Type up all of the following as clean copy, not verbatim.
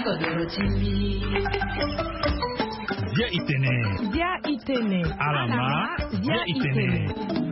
kodoro chimbi. Dia itene. Alama. Dia itene.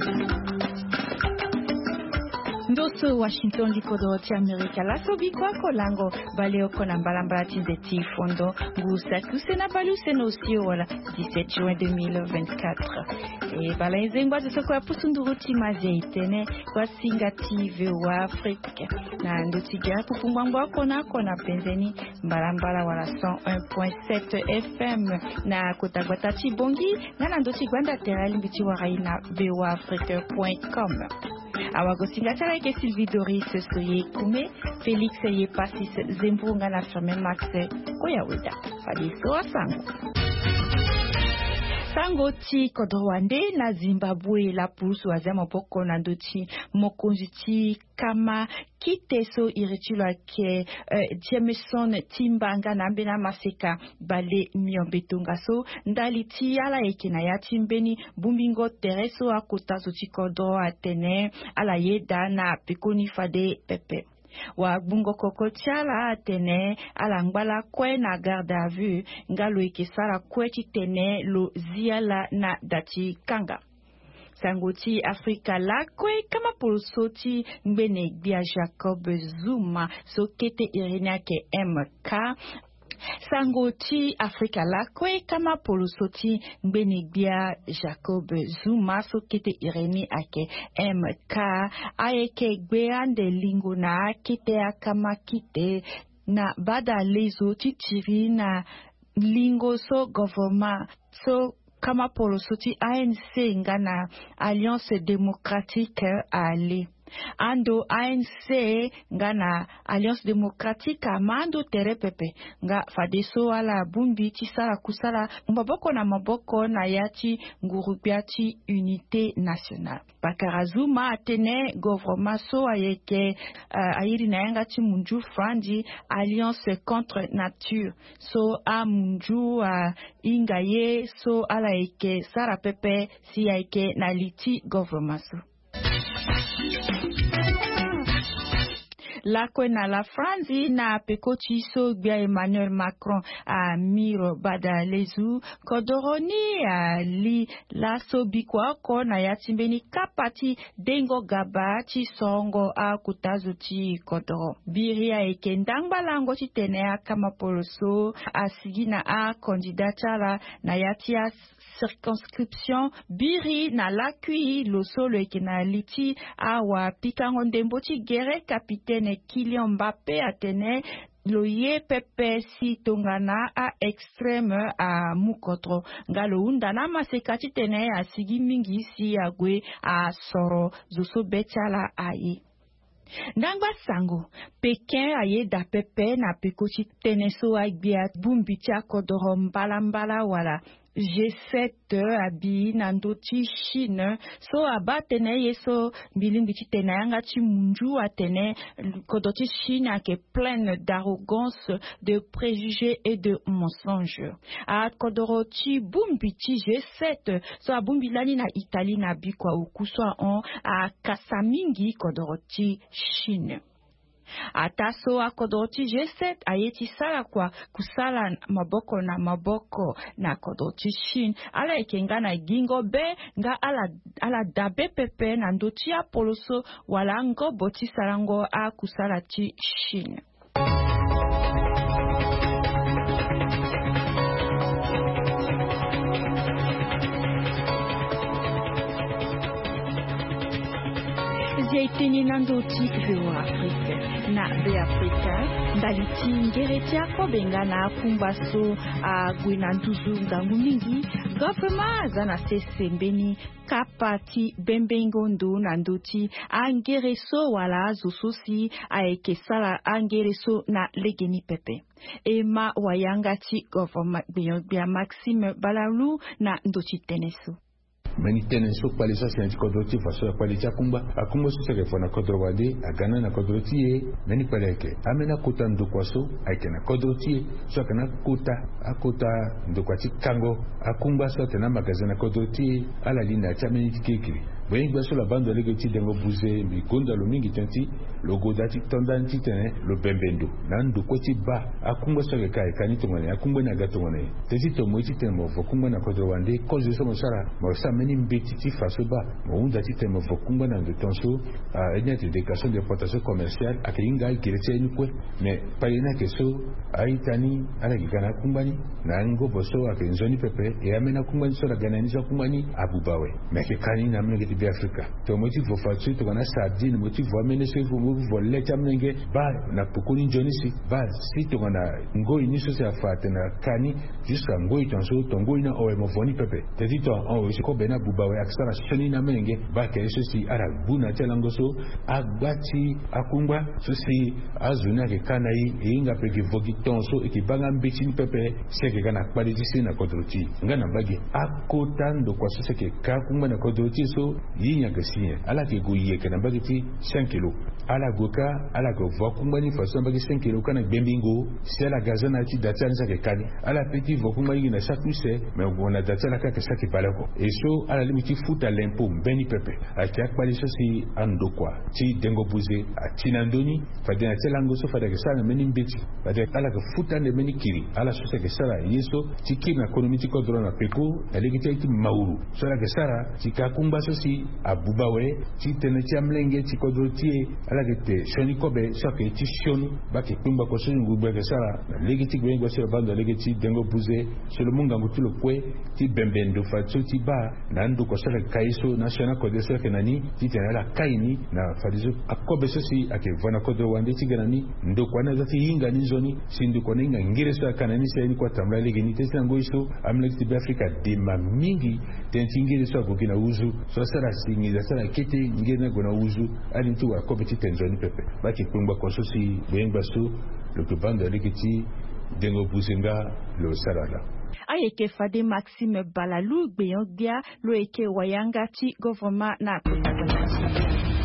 Ndoso Washington likodoro ti Amerika la sobi kwa kolango baleo kona mbalambala tindeti fondo ngusa kusena balu seno usio wala 17 juin 2024 e bala izengwa zesoko ya pusunduru ti mazia itene kwa singati wa Afrika na ndoti gira kupungwangwa kona penzeni mbalambala wala 101.7 FM na kotagwata ti bongi na ndoti gwanda terali mbiti warai na voafrica.com. Awagosinga tareke Sylvie Doris soye kume Felix ye pasis Zembunga na Firme Max Oyaweda Fadiso asango sango ti kodrowande na Zimbabwe la pusu wazema boko na ndoti mokonzi ti kama kiteso iritula ke Jameson Timbanga na mbena maseka bale miombetunga so ndali ti ala ekina ya timbeni bumbingo tereso akotazo ti kodro atene ala yeda na pekoni fade pepe wa bungo koko tiala atene ala ngbala kwe na garde à vue ngalo ikisara kwe titene lo ziala na dati kanga sangoti Afrika la kwe kama polsoti mbene bia Jacob Zuma so kete irenia ke MK sangoti Afrika la kwe kama polosoti mbenigbia Jacob Zuma so kete ireni ake MK aeke gbeande lingo na kite akama kite na bada lezo titiri na lingo so government so kama polosoti ANC ngana Alliance Démocratique ali ando ANC ngana Alliance Démocratique amando terepepe nga fadeso ala bumbi tisala kusala mbaboko na maboko na yati ngurubiati Unité Nationale Bakarazuma atene gouvernement so ayeke ayiri na yanga ti munju frandi Alliance contre nature so a munju ingaye so ala eke sara pepe si ayeke na liti gouvernement so la kwena la Franzi na pekochi so bia Emmanuel Macron a miro bada lezu kodoroni li la sobi kwa ko na yatimbeni kapati dengo gaba ti songo a kutazo ti kodoro biria ekendangba lango ti tene kama poloso asigina a candidatala na yatia circonscription biri na lakui lo solo ekena liti awa pikango ndembo ti gere capitaine Kylian Mbappé atene loye pepe si tongana a extrême a mukotro ngalo undana masekati tene a sigi mingi si agwe a soro zoso betala aye Ndangba sango, Pekin aye da pepe na pekochi teneso agbia bumbitia kodoro mbala wala G7 abi nandoti Chine so abatene yeso bilimbichi tene anga ti munju atene kodoti Chine ake pleine d'arrogance, de préjugés et de mensonges. A kodoro ti bumbichi G7 so abumbilani na Italie na bikwa ukuswa on a kasamingi kodoro ti Chine. Ataso akodoti G7 ayeti sala kwa kusala maboko na kodoti Chine ala ikenga na gingo be nga ala dabe pepe na ndoti apoloso wala ngo boti salango a kusala ti Chine. Teni nandoti kwa Afrika na be Afrika ndaliti ngeretia ko benga na kumbaso a gwinantuzu ngangu mingi gofema zana sesembeni kapati bembengondo nandoti angereso wala zososi aekesala angereso na legeni pepe ema wayangati gofema bia Maxime Balalu na ndoti teneso mani tenen so pale sa sen kodroti faso ya pale chakumba akumba so se refona kodrowade agana na kodroti mani pale ke amena kuta ndokwaso aikena kodroti so kana kuta akota ndokwati kango akumba so tena magazina kodroti ala linda chameni kekiri Boyingba sur la bande de l'égoti dengo bouzé, mi gonda lo mingi tanti, lo godati tondanti tene, lo bembendo. Nando koti ba, akumba sur le kai, kanito mane, akumba na gato mane. Tezi to moiti temo, vokumba na kodrowande, koze so mosara, mosa meni mbeti faso ba, moundati temo vokumba na de tonso, enyate déclaration d'importation commerciale, akinga kirete nyukwe, mais payena keso, aitani, ala gana kumbani, na ngo boso akenzoni pepe, e amena kumbani so la ganani so kumbani, abubawe. Mais ke kani na mnenge tibi Afrika. To motif vo fatsu, to gana sardine, motif vo amene se vo leta mnenge, ba na pukuni jonisi, ba si to gana ngo iniso se afate na kani, jusqu'à ngo itanso, to ngo ina oe mofoni pepe. Te dito en oe se ko bena bubawe, aksara shoni na mnenge, ba ke si ara buna telangoso, agbati akungba, sosi azuna ke kanai, e inga peke vogi tonso, e ki banga mbetini pepe, se ke gana kpadisi na kodroti. Ngana bagi, akotando kwa so se ke kakungba na kodroti so, yinya gasiye, ala ke goye ke na bagiti 5 kilo. Ala goka, ala ke vokungba ni fason bagi 5 kilo kana bembingo, se ala gazana ti datana sa ke kani. Ala peti vokungba yi na sakuse, me wona datana ka ke saki balako. E so ala limiti futa lempo mbeni pepe. Aki akpadisi si ando kwa. Ti dengo buze, a tinandoni, fadena telango so fadake sana meni mbeti. Fadake ala ke futa ne meni kiri. Ala so se ke sara yeso, ti kiri na konomi ti kodro na peko, elegite iti mauru. So ala ke sara, ti kakumba so si abubawe, ti tene ti amlenge, ti kodro tie, ala ke te shoni kobe, so ke ti shoni, baki kumba ko shoni ngubwe ke sara, legiti gwengo se bando legiti dengo buze, so le munga ngutulo kwe, ti bembendo fatso ti ba, na ndu ko sara kaiso, na shona kode so ke nani, ti tene ala kaini, na fadizo akobe so si ake vana kodro wande ti ganani, ndo kwa na zati hinga ni zoni, si ndu kwa ninga ngire so kanani se ni kwa tamla lege ni tesi nango iso, amleki ti be Afrika dema mingi, tenti ngire so agogina uzu, so sara singi za sara kete ngire na gona uzu, ali ntu akobe ti tenzoni pepe. Baki kungba kwa so si boyengba so, lo kubanda lege ti dengo buzenga lo sarala. Ayeke fade Maxime Balalu Beyongia lo eke wayanga ti government na kota.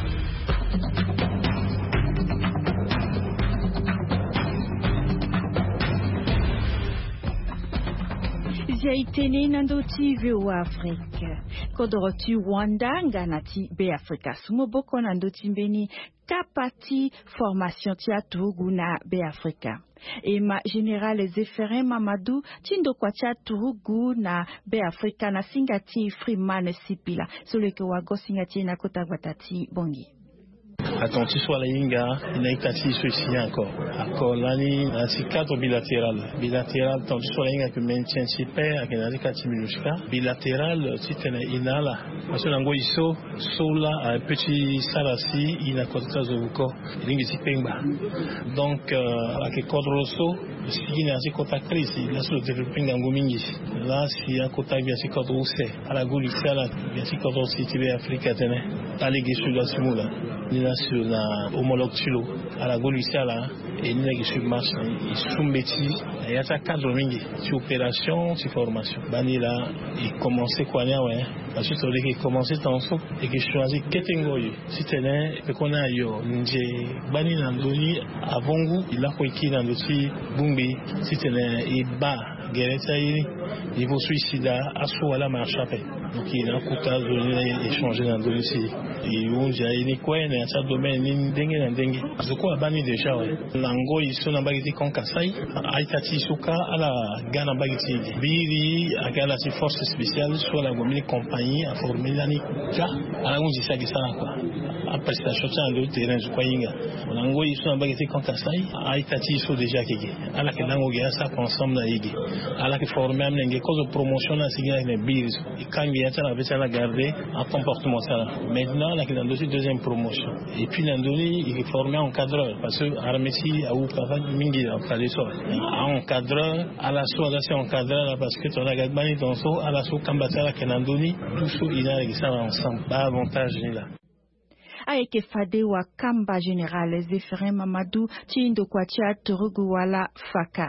Jaitene nandoti veo Afrique. Kodoroti Rwanda nganati be Afrika. Sumo boko nandoti mbeni kapati formation ti atuguna be Afrika. Ema General Zéphrin Mamadou tindo kwa cha turugu na be Afrika na singati Freeman Sipila. Solo ke wago singati na kota watati bongi. Attentif sur la Inga, il y a ici encore. Accord l'année, c'est 4 bilatéral. Bilatéral, tant sur la Inga que maintient si paix, avec un adéquati minuska. Bilatéral, si tu es inala. Parce que l'ango iso, sola, un petit sarasi, il a côté de Zuko, il y a pengba. Donc, avec Kodroso, si il y a un côté crise, il a sur le développement d'ango mingi. Là, si un côté bien si Kodrose, à la goule, il y a bien si Kodrose, si tu es africain, à l'église de la Simula. Ni là sur la homologue tulo à la gauche là et ni là qui sur marche ils sont bêtis il y a ça cadre mingi sur opération sur formation bani là il commençait quoi ouais parce que c'est lui qui commençait tant so et qui choisit ketengoyi si tenait que qu'on a yo nje bani nandoni avant goût il a quoi qui dans le si bumbi si tenait et bas guerre niveau suicida asso à la marche après donc il a coûté de échanger dans le ici et on j'ai ni quoi dans ce domaine ni dengue je crois bani déjà ouais lango ils sont en bagiti kon kasai aitati suka ala gana bagiti biri akala si force spéciale sur la gomini compagnie a formé l'année ja ala on dit ça quoi a prestation dans le terrain je crois inga lango ils sont en bagiti kon kasai aitati sont déjà kiki ala que lango gya ça ensemble na yigi ala que formé amnenge cause promotion na signa les biri et quand il y a ça avec ça la garder en comportement ça maintenant là dans le deuxième promotion et puis Nandoni il est formé en cadreur parce que Armesi a ou pas mingi en fait ça en cadreur à la soirée en cadreur parce que ton agadmani dans so à la so kambatala que Nandoni tout ça il a ça ensemble pas avantage ni là Aeke fade wa kamba General Zéphrin Mamadou tindo kwa cha turugu wala faka.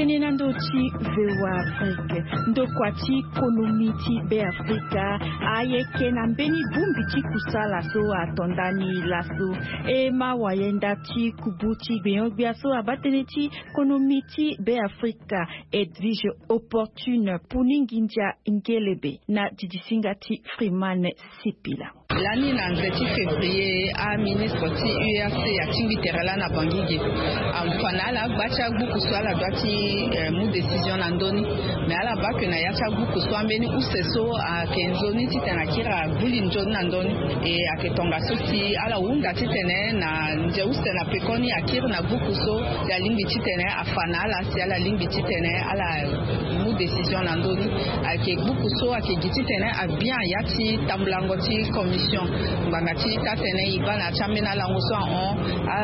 itenena ndochi vewa Afrika ndokwati konomiti be Afrika ayeke na mbeni bumbi ti kusala so atondani laso ema wayenda ti kubuti beyongbi so abatene ti konomiti be Afrika edvige opportune puninginja ngelebe na didisinga ti Freeman Sipila. L'année en février, a ministre ti URC a timbi terala na bangige. Fanala bacha buku swala dwati mu decision andoni. Mais ala ba que na yacha buku swambeni useso a kenzoni ti tanakira bulinjoni andoni e a ketonga soti ala unda ti tene na nje uste na pekoni akira na buku so ya limbi ti tene a fanala si ala limbi ti tene ala mu decision andoni a ke buku so a ke giti tene a bien yati tamblango ti commission bangati tatene ibana chamena la ngoso on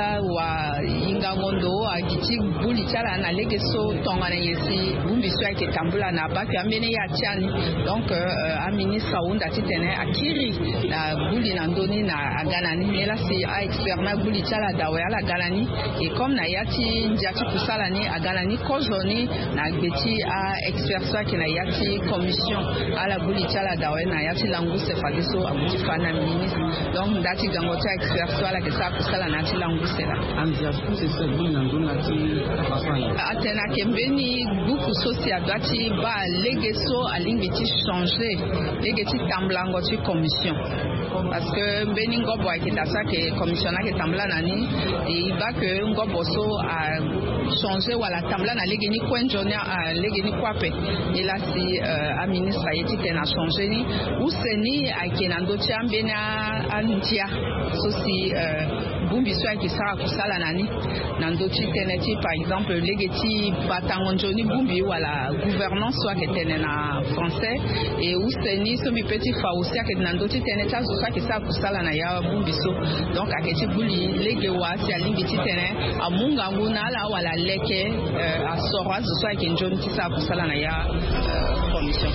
wa inga ngondo agiti buli chala na legeso tonga na yesi bumbi so ke tambula na ba kamene ya tiani donc a ministre unda titene akiri na buli na ndoni na aganani mela si a expert na buli chala dawe ala ganani et comme na yati ndiati kusala ni aganani kozoni na gbeti a expert so ke na yati commission ala buli chala dawe na yati languse fadiso abuti fana ministre donc dati gangota expert soit que ça kusala na ti langusela anzia c'est ça bina ndona ti atena kembeni buku social dati ba legeso alingiti changer legeti tamblango ti commission parce que beni ngobo akita ça que commission na ke tambla nani et ba que ngobo so a changer wala tambla na legeni kwenjoni a legeni kwape et là si a ministre yeti tena changer ni useni akenando ti ambeni antia sosi bumbi so ki sara kusala nani nando ti teneti par exemple legeti batangonjoni bumbi wala gouvernance soit que tenena français et useni so mi petit fausia que nando ti teneta so ki sara kusala na ya bumbi so donc aketi buli legewa si alingi ti tene amunga nguna la wala leke a sorwa so que njoni ti sara kusala na ya commission.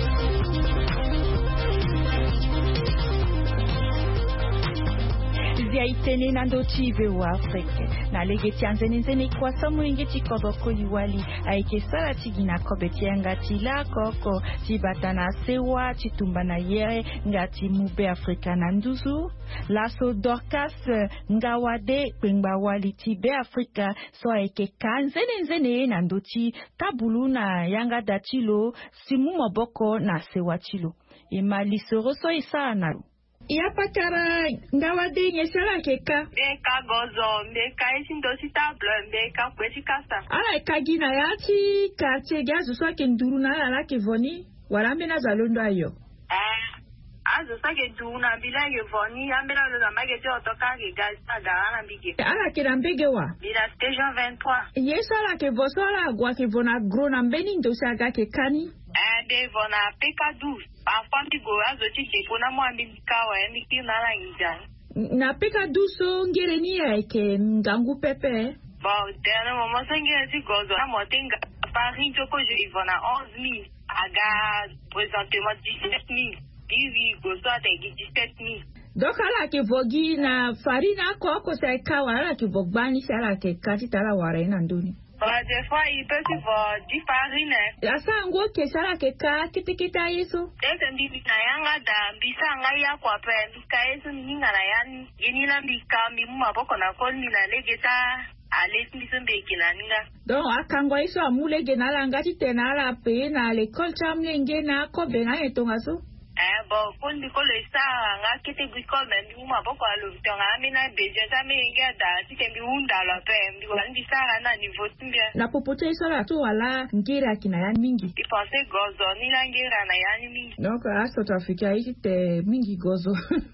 Ya itene na ndoti vewa Afrika na legeti anzeni nzeni kwa samu ingeti kodoko liwali aike sala tigina kobeti ngati la koko tibatana sewa titumba na yere ngati mube Afrika na nduzu laso Dorcas ngawade kwengba wali tibe Afrika so aike kanzeni nzeni na ndoti tabulu na yanga datilo simu moboko na sewa tilo imali soroso isana Yapakara ngawade nyesala keka. Mbeka gozo, mbeka isindosi table, mbeka kweti kasa. Ala kagina yati quartier gazu so ke nduru na ala ke voni, wala mena zalondo ayo. Azo so ke nduru na bila ke voni, ambela lo zamage je otoka ke gazu agara na bige. Ala ke rambege wa. Bila station 23. Yesala ke vosola gwa ke vona gro na mbeni ndosi aga ke kani. De vona peka 12. Afambi go azo chike pona mwambi kawa ya miki nala inja. Na peka 12 ngere ni yake ngangu pepe. Bon, tena mama sengere si gozo na motenga Paris joko je ivona 11,000 aga présentement 17,000. Divi gozo ategi 17,000. Donc ala ke vogi na farina ko sa kawa ala ke vogbani sala ke kati tala ware na nduni. Des fois, il peut se voir du farine. La sango ke sala ke ka kitikita yeso. Dese mbika yanga da mbisa ngaya kwa pe mbika yeso ninga na yani yenila mbika mbimu maboko na koni na legeta alesi mbiso mbeki na ninga. Donc akangwa iso amulege na langa titena ala pe na l'école chamlenge na ko bena etonga so. Bon, quand du coup le ça, nga kete bikol men du ma boko alo tonga amina beje ta me ngada tikembi unda la pe ndi wandi sara na niveau timbia. Na popote iso la to wala ngera kina yani mingi. I pense gozo ni la ngera na yani mingi. Donc a South Africa ite mingi gozo.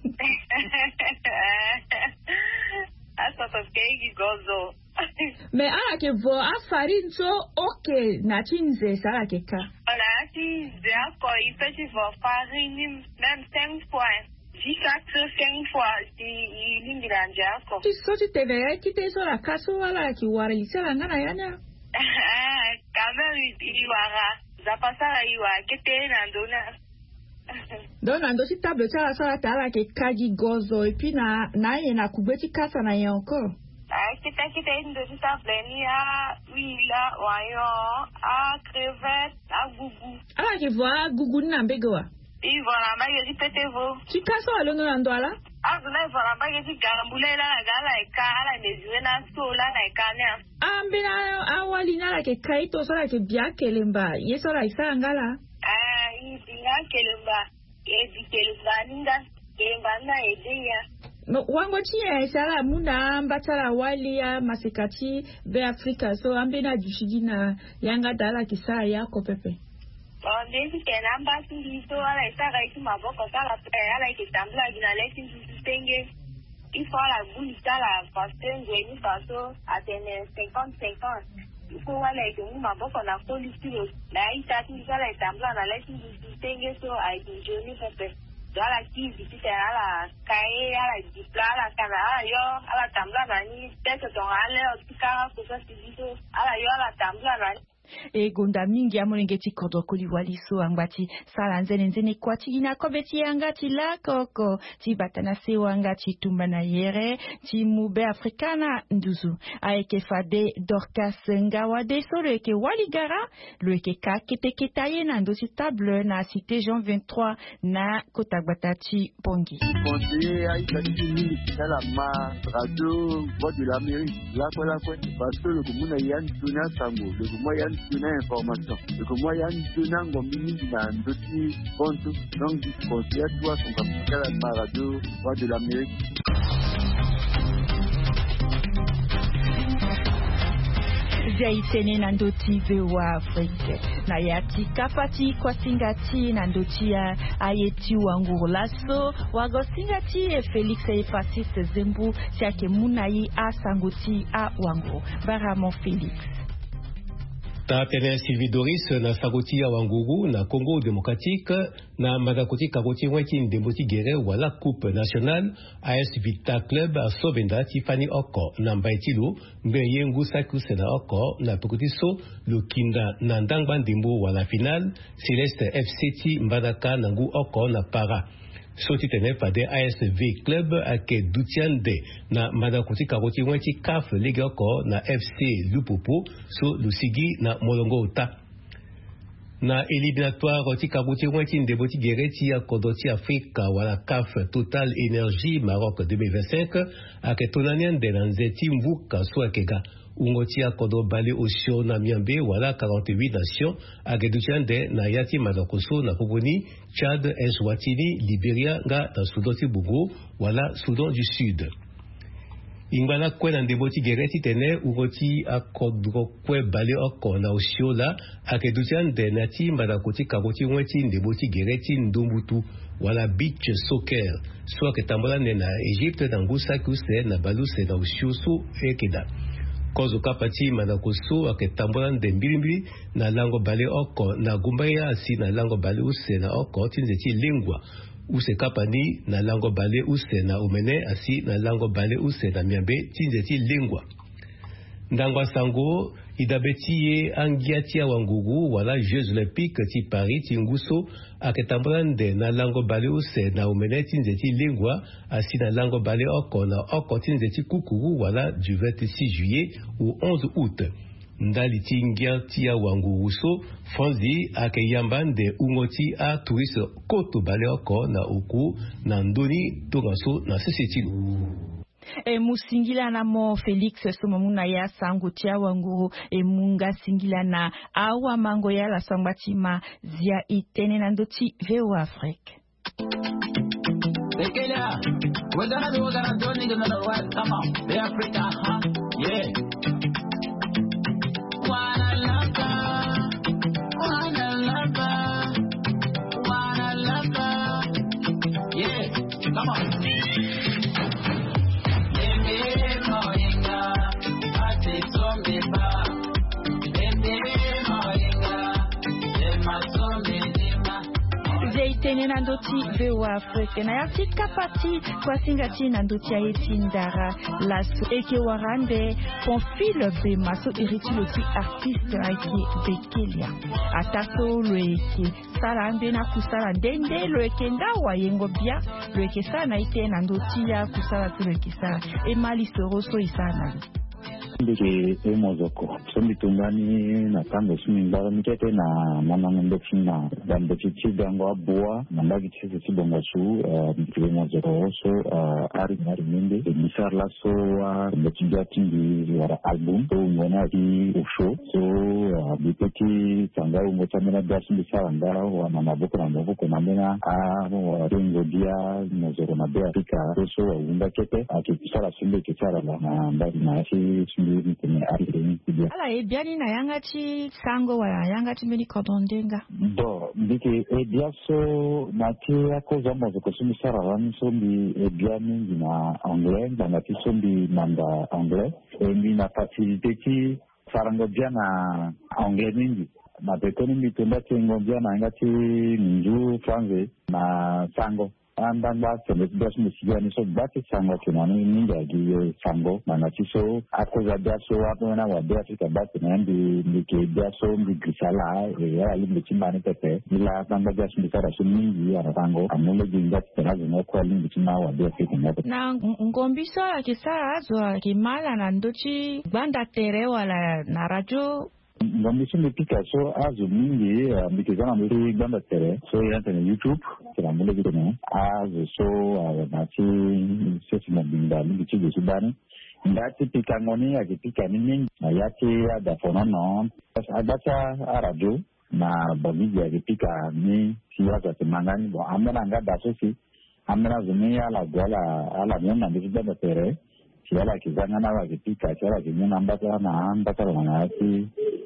A South Africa gozo. Mais ala ke vo a farine so okay na chinze sala ke ka. Ala chinze ako ipeti vo farine même 5 fois. Jusqu'à 5 fois si l'ingrandia ako. Ti so ti teve ki te so la kaso wala ki wara isela ngana yana. Kamera iwara zapasara iwa kete na ndona. Donc ando si table sala sala tala ke kaji gozo et puis na ye na kubeti kasa na ye encore. Kita indo kita bleni a wila wayo a crevette a gugu. Ala ke voa gugu na begoa. Voilà, ma yedi petevo. Tu kaso alono ndoala? Azuna voilà, ma yedi garambule la gala e kala mezuena sola na ikanya. Ambina awali na la ke kaito sola ke bia kelemba. Yeso la isa ngala. Ibinga kelemba. Edi kelemba ninga kelemba na edeya. No wango chia sala muna mbatala wali ya masekati be Afrika so ambina jushigina yanga dala kisa yako pepe. Ndezi kena mbasi liso ala isa gaiti maboko sala ala ikitambula gina lesi tenge. Ifo ala buli sala pastengo eni paso atene 50-50. Ifo wala ikimu maboko na polisi na itati sala itambula na lesi tenge so aijoni pepe. Ala kizi kita ala kae ala jipla ala kana ala yo ala tambla nani teso ton ala otika kusa sibiso ala yo ala tambla nani Gonda mingi ya molengeti kodo koliwali so angati sala nzene kwati ina kobeti angati la koko ti batana se wangati tumbana yere ti mube africana nduzu aeke fade Dorcas Ngawade so leke waligara leke ka keteketaye na ndosi table na cité Jean 23 na Kotagbatachi Bongi. Conseiller à Italie, c'est la radio Voix de l'Amérique, la parce que le commun Yann Tuna Sango, le commun Yann Tuna information, le commun Yann Tuna Gombini dans d'autres comptes, donc du conseiller à toi, son capital à la radio Voix de l'Amérique. Zaitene nandoti vewa Afrique na yati kapati kwa singati nandoti ya ayeti wangu laso wago singati e Felix e Francis Zembu siake munayi a sangoti a wangu Baramo Felix Tapene Sylvie Doris na sagoti ya Wangourou na Congo démocratique na madakoti kakoti waki ndemboti gere wala coupe nationale AS Vita Club a Sobenda Tiffany Oko na Mbaitilu mbeye ngusa kusena Oko na pekutiso Lukinda na ndangba ndembo wala final Celeste FCT Mbadaka nangu Oko na para Soti tene pade ASV Club ake dutiande na madakoti kakoti waki CAF Ligue Oko na FC Lupopo so Lusigi na Molongo Uta. Na éliminatoire ti kabuti waki ndeboti gereti ya kodoti Afrika wala CAF Total Energy Maroc 2025 ake tonanian de nanzeti mvuka so akega ungoti ya kodo bale osio na miambe wala 48 nations ake dutiande na yati madakoso na poponi Tchad, Eswatini, Liberia nga na Soudan ti Bongo wala Soudan du Sud. Ingwana kwe na ndeboti gereti tene ugoti akodro kwe bale oko na osiola akedutian de nati madakoti kaboti weti ndeboti gereti ndumbutu wala beach soccer so aketambola na Egypte na ngusa kuse na baluse na osioso ekeda kozo kapati madakoso aketambola de mbilimbi na lango bale oko na gumbaya asi na lango bale use na oko tinzeti lingwa use kapani na lango bale use na umene asi na lango bale use na miambe tinzeti lingwa ndangwa sango idabeti ye angiati ya Wangourou wala Jeux Olympiques ti Paris ti nguso aketambrande na lango bale use na umene tinzeti lingwa asi na lango bale oko na oko tinzeti kukuru wala du 26 juillet au 11 août ndali ti ngiati ya Wangourou so Fonzi ake yambande ungoti a touriste koto bale oko na oku na ndoni tongaso na seseti musingila na mo Felix somamuna ya sangutia Wangourou munga singila na awa mango ya la sambatima zia itene na ndoti veo Afrique Bekela wazana doni de na wa come on the Africa yeah wanna love yeah come on itene na ndoti VOA Afrique na yatika pati kwa singati na ndoti aeti ndara laso eke warande Pamphile Bema so iritulo ti artiste aiki bekelia ataso loeke sala mbena kusala ndende loeke ndawa yengo bia loeke sala na ite na ndoti ya kusala tu loeke sala emali soroso isana ndike emozoko sombi tungani na tango simimbara mikete na mama ndoki na dambechi chidango abua mandagi chese chibonga su ndike emozoko so ari minde misar la so ndechija tingi wara album so ngona di usho so bipeti tanga umochamena dashi bisaranda wana maboko na maboko na mena rengo dia mozoko na be Afrika so unda kete akisara simbe kisara na ndari na shi ala ebiani na yangati sango wa yangati meni kodondenga bo ndike ebiaso mati akoza mozoko sumisara ran sombi ebiani na anglais ngati sombi nanda anglais ndi na facilité ki farango biana anglais mingi na bekoni mitunda tengo biana ngati minju français na sango andanga celebras musiani so bati sango kinani ninga gi sango manati so akoza daso apona wa Afrika bati nandi ndike daso mbigrisala ya limbichimani pepe ila tanga daso mbikara so mingi ya sango amule jinga terazo no kwa limbichima wa Afrika ngapo na ngombiso ya kisara azwa kimala na ndochi banda tere wala na radio ngombiso mipika so azu mingi mbikizana mbiri banda tere so yanta na YouTube kila mule gitene azu so nati sesi mbinda mbichi gisubani ndati pika ngoni akipika nini na yati adafona no adata radio na bamiji akipika ni siyaza temangani bo amena ngada sosi amena zumia la gwala ala nyona mbida tere siala kizanga na wakipika siala kinyona mbata na yati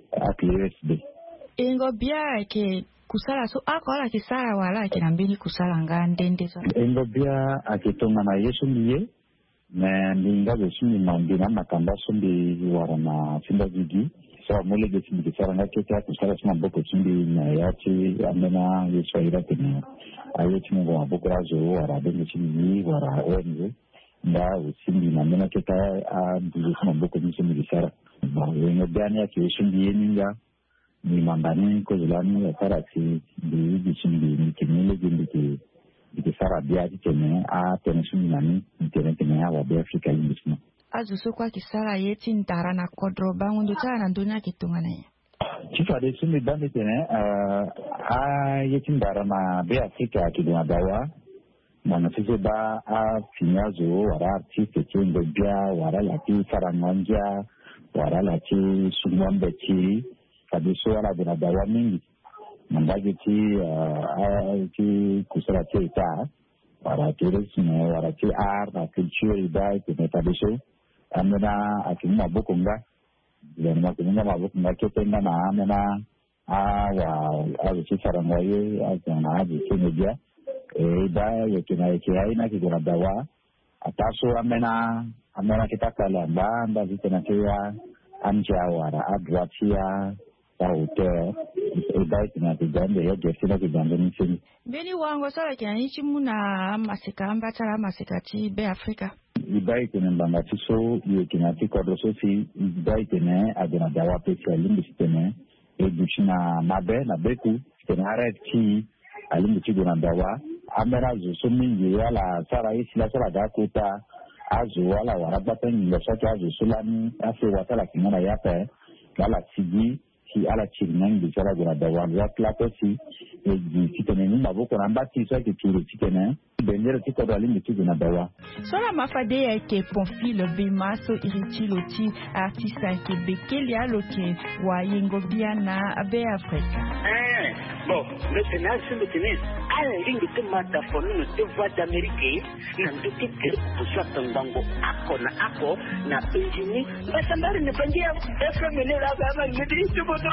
APSB ingo bia ke kusala so akola kisala wala kinambini kusala ngandende so ingo bia akitonga na Yesu ndiye na ndinga zesumi mambina makamba sombi warana simba gigi so mole de simbi kisala ngaketa kusala sima boko simbi na yati amena Yesu ira tena ayeti ngo maboko razo wara benge simbi wara wenze nda usimbi na mena keta ndiye sima boko simbi kisala yengo bia ya Yesu ndiye ninga ni mambani ko zulani ya karati di bichimbi ni kimile gindiki dikisara bia ditene tension nani tene ya wa Afrika limbismo azu so kwa kisara yeti ndara na kodro bangundu tana ndunya kitungana ya chifa de sumi bandi tene yeti ndara na Afrika kiduna dawa na nasizo ba finyazo wara artiste chengo bia wara lati faranganja wara lati sumwambe chi kabiso wala bina dawa mingi mandage ti kusara ta wala tourisme wala ti art na culture idai te kabiso amena akina bokonga yani makunga mabokonga ketenga na amena wa azi farangoye azana azi media idai yake aina kigona dawa ataso amena kitakala banda vitena kia anja wala adwatia hotel idai na tijande ya gesina kijande nchini beni wango sala kinanichi muna masika ambata masikati be Afrika idai kuna mbangati so yekinati kodro so si idai tene adena dawa pesi alimbi tene educhina mabe na beku tene harati alimbi chigona dawa amera zo mingi wala sara isila sara dakuta azu wala warabata ni yasaka azu sulani afi watala kimona yape wala sigi si ala chirnang bicara guna dawa ya klatosi di kitene maboko na mbati so kituru kitene bendera tiko dali miti guna dawa sola mafade ya ke Pamphile Bema so iritilo ti artiste ke bekelia loke wa yengo biana be Afrika bon le Sénat c'est le tennis à la ligne de mataphone de voix d'Amérique na nduki kile kuswa tangango ako na engine basambari ne pangia FM ne la baba ngidi tuboto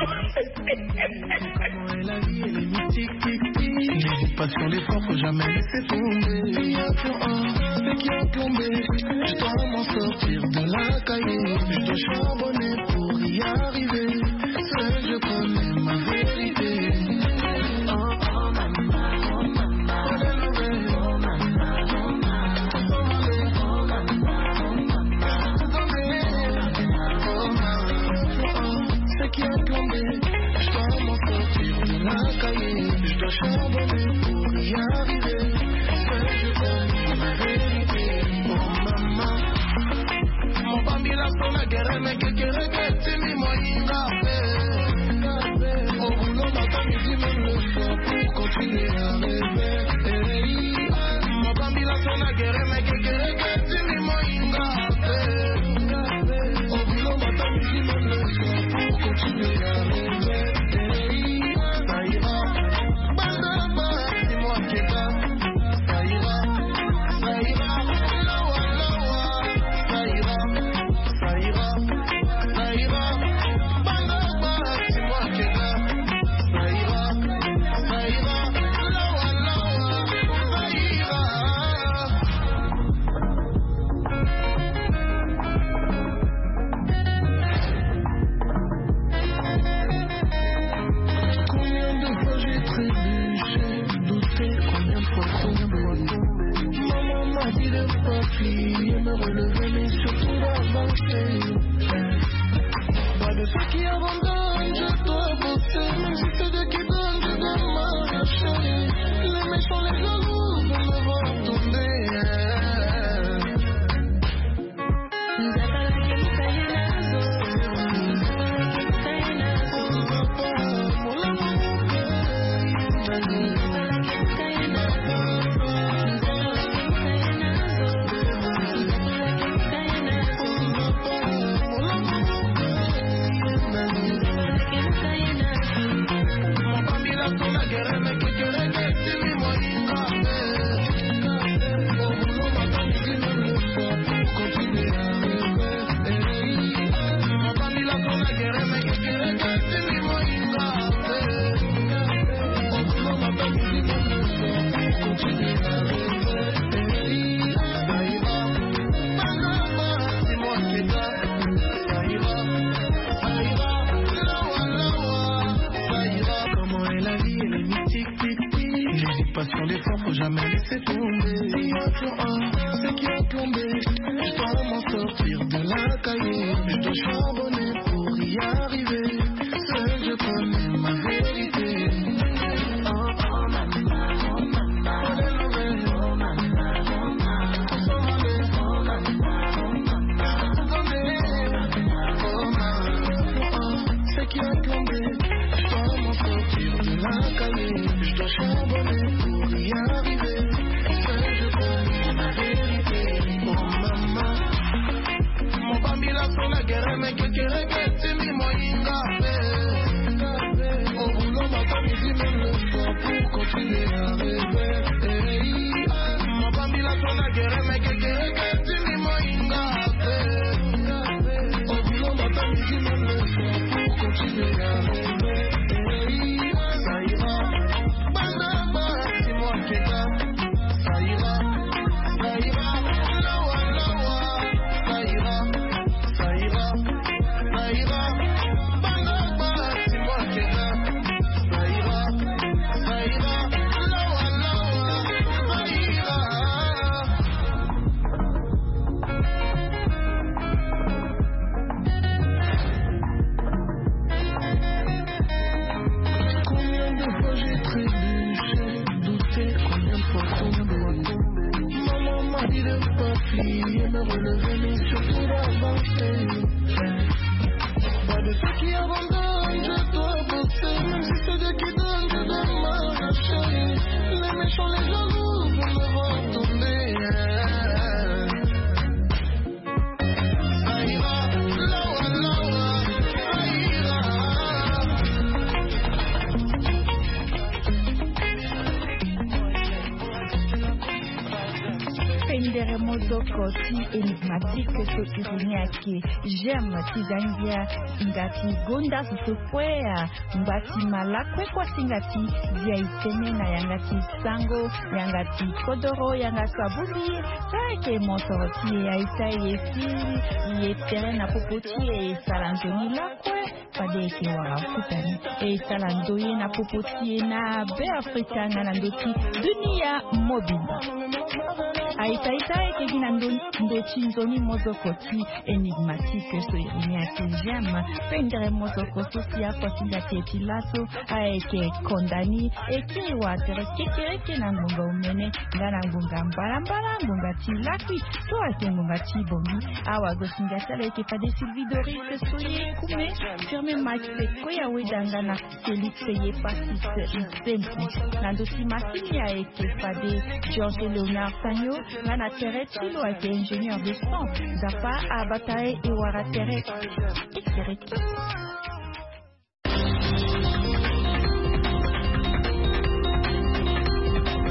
la vie elle est mythique n'hésite pas sur l'effort faut jamais laisser tomber il y a que c'est qui a plombé je dois m'en sortir de la cahier je dois charbonner pour y arriver seul je connais ma vérité fille et me relever, mais surtout d'avancer. Pas de ceux qui abandonnent, je dois bosser. Même si c'est Dieu qui donne, je dois m'arracher. Les méchants, les jaloux, vont me voir tomber. Passion d'effort, faut jamais laisser tomber. C'est qui a plombé. Je dois m'en sortir de la cahier. Je dois charbonner pour y arriver. Seul je connais ma vérité. Oh mama, oh mama, oh mama, oh mama, c'est qui a plombé. Je dois m'en sortir de la cahier. Je dois charbonner pour y arriver. Seul je connais ma vérité. Oh mama, mon bambi là sur la guerre, mais que tu regrettes, mi moinga. Au boulot, ma famille dit même le soir pour continuer à rêver. Mon bambi là sur la guerre, mais que tu regrettes, mi moinga. Au boulot, ma famille dit même le soir pour continuer à rêver. Ça ira. C'est moi qui est là, ça ira, lawa, ça ira, banga, c'est moi qui est là, ça ira, lawa, ça ira. Combien de fois j'ai trébuché, douté, combien de fois tombé. Maman m'a dit de pas plier, me relever, mais surtout d'avancer. Pas de ceux qui abandonnent, je dois bosser. Même si c'est Dieu qui donne, je dois m'arracher. Les méchants, les jaloux, vont me voir tomber. Ça ira, lawa, ça ira. Pendere mozoko ti enigmatique so ironia ke j'aime ti zambia ngati gonda so kwea mbati malakwe kwa singati dia itene na yangati sango yangati kodoro yangati abuli ke motoroti ya itaye fili ye terena popoti e salanzoni lakwe padeke wara futani e salandoye na popoti na be afrika na ndoti dunia mobile aitaita ekegina ndoti nzoni mozokoti enigmatique so ironia ke j'aime pendere mozokoti ya kwasingati etilaso aeke kondani ekiwa tere kekereke na ngunga umene ngana ngunga mbalambala ngunga tilakwi to ake ngunga tibombi awa gosingati ala eke pade Sylvie Doris soye kume firme maite koya wedanga na Felix ye pasis isempi na ndoti masini ya eke pade George Leonard Sanyo ngana tere tilo ake ingénieur de son zapa abatae ewara tere ekereke